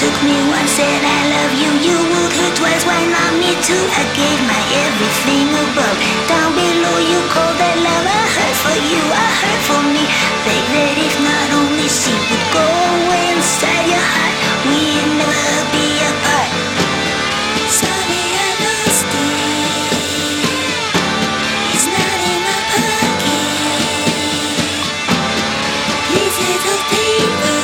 took me once, said I love you. You would hurt twice, why not me too? I gave my everything above. Down below you call that love. I hurt for you, I hurt for me. Beg that if not only see would go away inside your heart, we'd never be apart. Sorry I lost it. It's not in my pocket. Pieces of paper.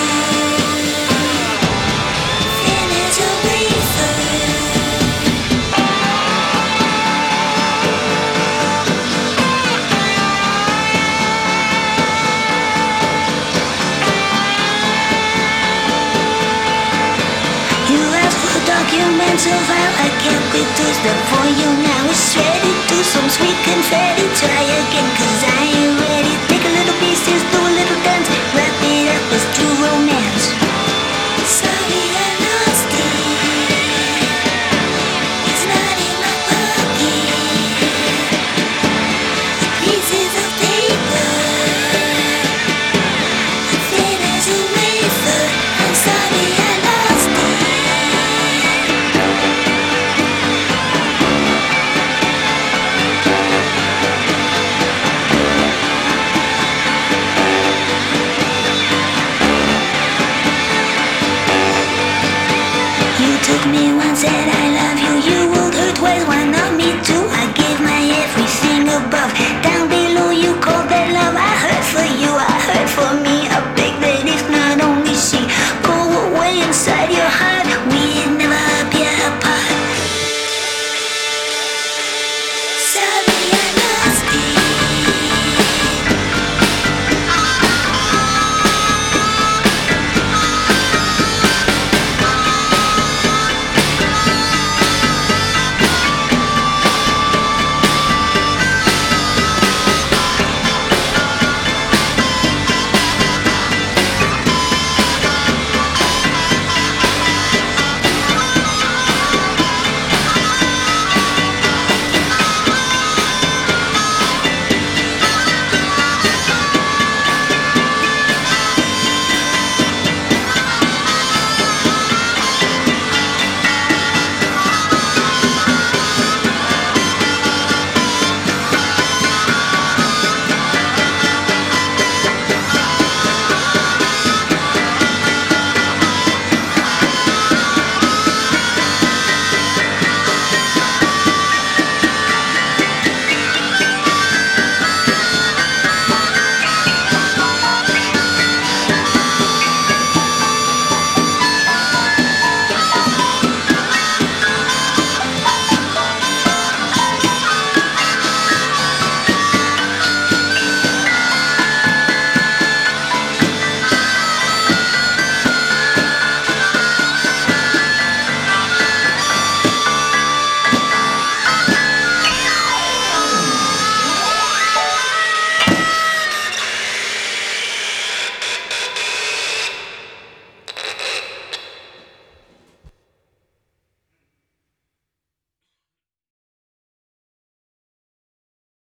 Documental file, I can't produce them for you now. It's ready, do some sweet confetti. Try again, cause I ain't ready. Take a little pieces, do a little